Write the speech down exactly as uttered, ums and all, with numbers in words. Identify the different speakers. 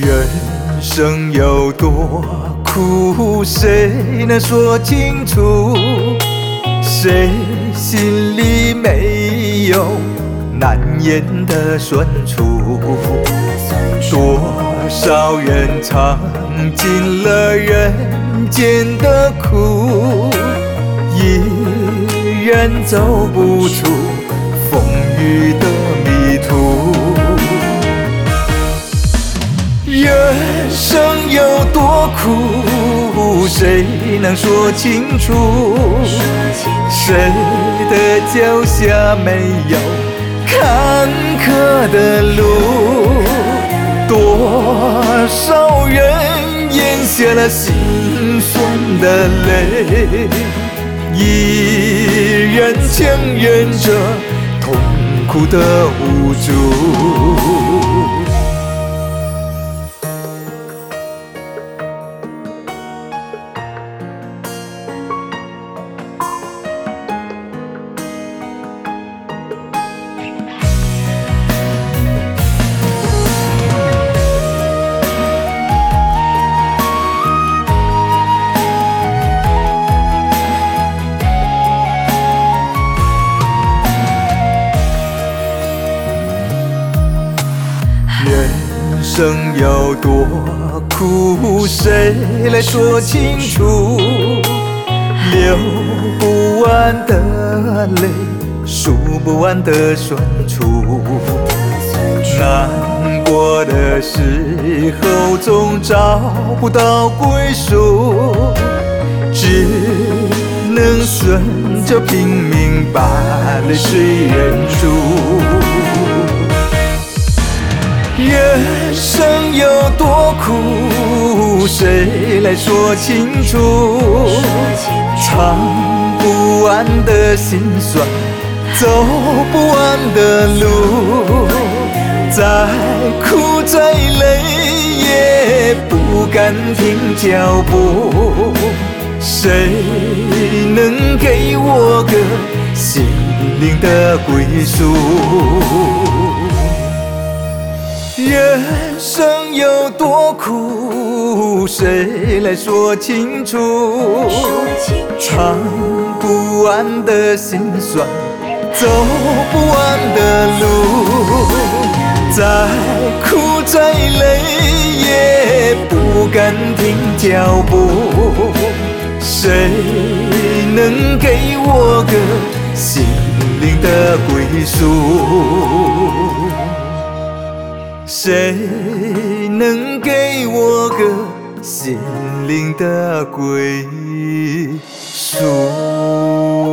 Speaker 1: 人生有多苦，谁能说清楚？谁心里没有难言的酸楚？多少人尝尽了人间的苦，依然走不出风雨的迷途。人生有多苦，谁能说清楚？谁的脚下没有坎坷的路？多少人咽下了心酸的泪，依然强忍着痛苦的无助。人生有多苦，谁来说清楚？流不完的泪，数不完的酸楚。难过的时候总找不到归宿，只能顺着拼命把泪水忍住。人生有多苦，谁来说清楚？尝不完的辛酸，走不完的路，再苦再累也不敢停脚步。谁能给我个心灵的归宿？人生有多苦，谁来说清楚？尝不完的辛酸，走不完的路，再苦再累也不敢停脚步。谁能给我个心灵的归宿？谁能给我个心灵的归宿？